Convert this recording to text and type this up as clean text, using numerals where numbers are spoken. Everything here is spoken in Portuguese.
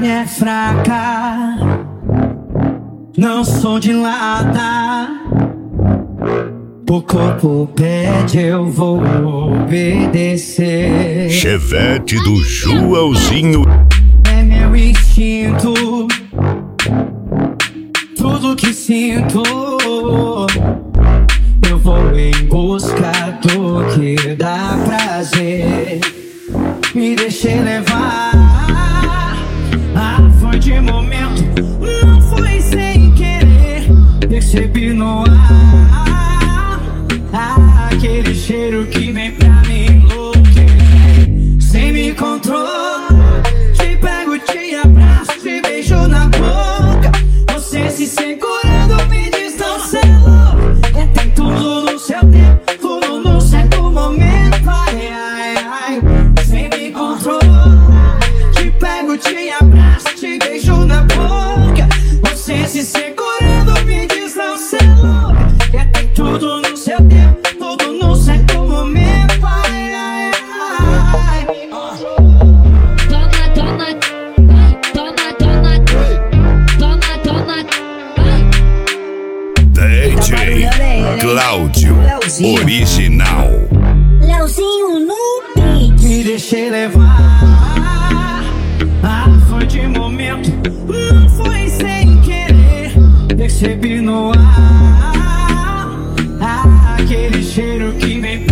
carne é fraca, não sou de lata. O corpo pede, eu vou obedecer. Chevette do Joãozinho. É meu instinto, tudo que sinto. Eu vou em busca do que dá prazer. Me deixei levar, foi de momento, não foi sem querer. Percebi no ar aquele cheiro que vem pra me enlouquecer. Sem me controle, te pego, te abraço, te beijo na boca. Você se segurando, me diz não ser louco. Tem tudo no seu tempo, tudo no certo momento. Ai, ai, ai. Sem me controle, te pego, te abraço, te beijo na boca. Você se segurando, me diz não ser louco. Tem tudo no seu tempo, tudo no certo momento. Ai, ai, ai. DJ Cláudio Original. Leozinho no beat. Me deixei levar, foi de momento, não foi sem querer. Percebi no ar aquele cheiro que vem